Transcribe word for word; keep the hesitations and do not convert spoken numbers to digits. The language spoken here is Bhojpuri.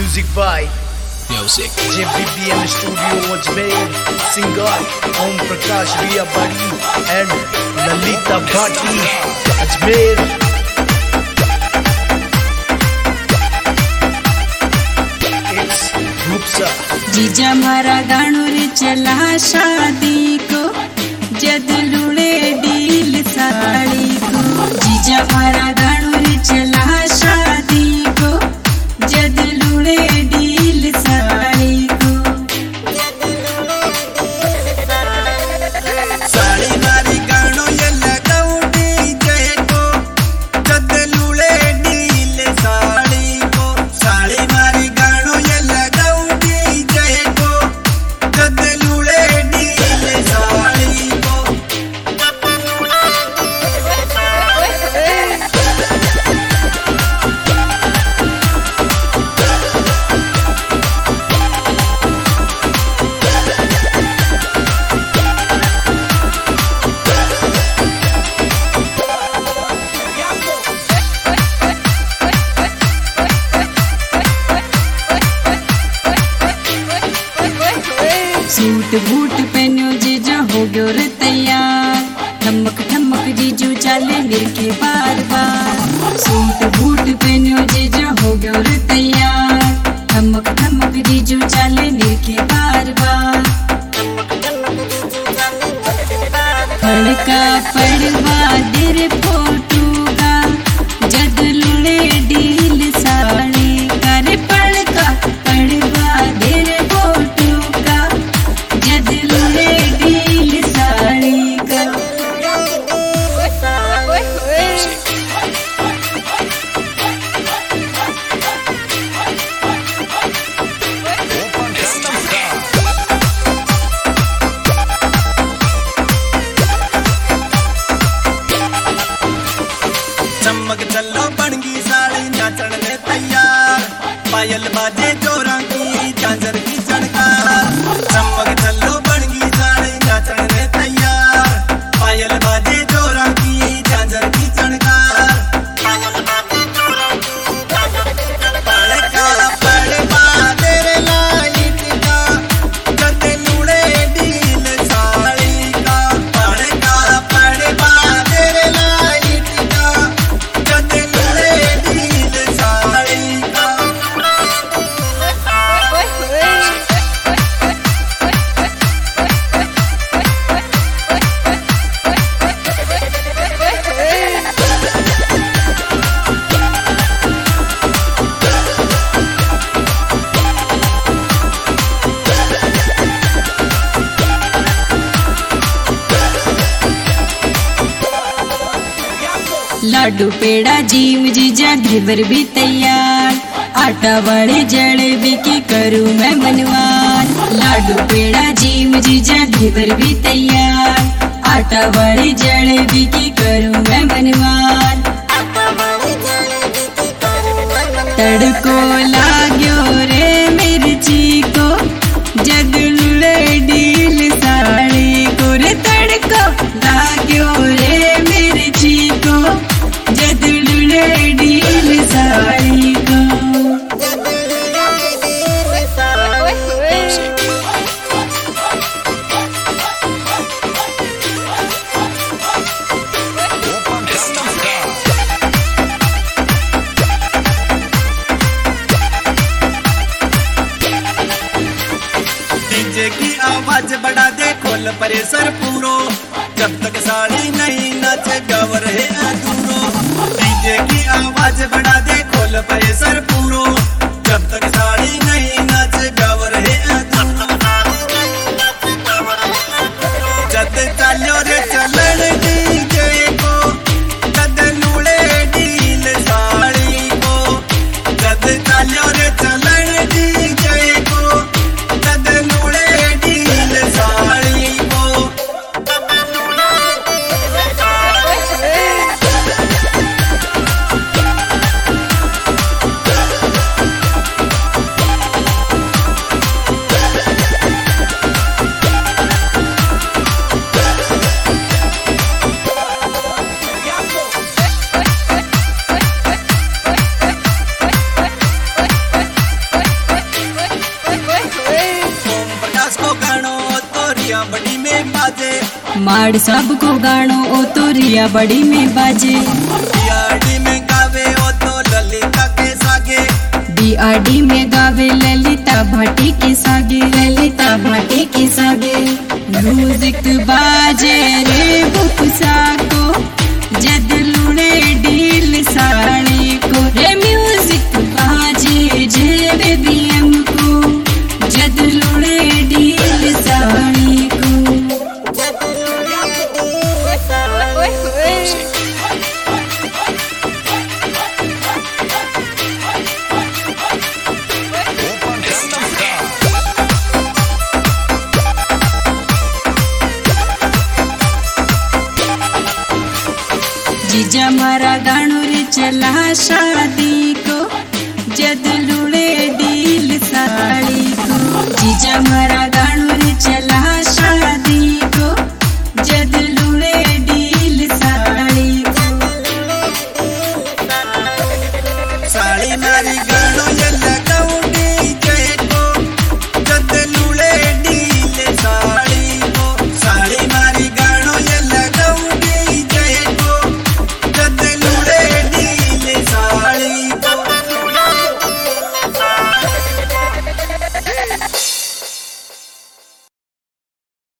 Music by Music J B B M Studio Ajmer, singer Om Prakash Riya Badi and Lalita Bhatti Ajmer. It's Gupsa. जीजा मारा गानो रे चला शादी को जद लुड़े डील साड़ी को। जीजा मारा गानो रे चला शादी को जद लुड़े डील साड़ी को। साड़ी मारी गानो ये लगाऊ डीजे को जद लुड़े डील साड़ी को। साड़ी मारी गानो ये लगाऊ डीजे को जद लुड़े डील साड़ी को। सूट बूट पहनो जीजा हो गयो रे तैयार। ठमक ठमक जीजू चाले मिलके बार बार। सूट बूट पहनो जीजा हो गयो रे तैयार। ठमक ठमक जीजू चाले मिलके बार बार। फड़का पड़वा तेरे फोटो का जद लुड़े डील साड़ी का। रे फड़का पड़वा तेरे फोटो का जद लुड़े डील साड़ी का। चमक चलो बनगी साड़ी नाचन में तैयार। पायल बाजे जोरा की झांझर की झनकार। चमक चलो बनगी साड़ी नाचन में तैयार। पायल बाजे जोरा की झांझर की झनकार। पड़का पड़वा तेरे लाइट का जद लुड़े डील साड़ी का। पड़का पड़वा तेरे लाइट का जद लुड़े डील साड़ी का। लाडू पेड़ा जीव जीजा घेवर भी तैयार। आटा वाले जलेबी की करूँ मैं मनवार। लाडू पेड़ा जीव जीजा घेवर भी तैयार। आटा वाले जलेबी की करूँ मैं मनवार। तड़को लाग्यो रे मिर्ची को जद लुड़े डील साड़ी को। रे तड़को लाग्यो रे मिर्ची को जद लुड़े डील साड़ी को। डीजे की आवाज बढ़ा दे खोल प्रेशर पूरो जब तक साड़ी नहीं नाचे गावर है अधूरो। डीजे की आवाज बढ़ा दे खोल प्रेशर पूरो जब तक साड़ी नहीं नाचे गावर है अधूरो। जद चालो रे चलन डीजे को जद लुड़े डील साड़ी को। जद चालो रे चलन डीजे को जद लुड़े डील साड़ी को। हमार सबको गानो ओ तो रिया बड़ी में बाजे बीआरडी में गावे ओ तो ललिता के सागे बीआरडी में गावे ललिता भाटी के सागे ललिता भाटी के सागे म्यूजिक बाजे रे बुकसा को जद लुड़े डील साड़ी को रे म्यूजिक बाजे जे बेबी हमको जद लुड़े डील साड़ी को जीजा मारा गानो रे चला शादी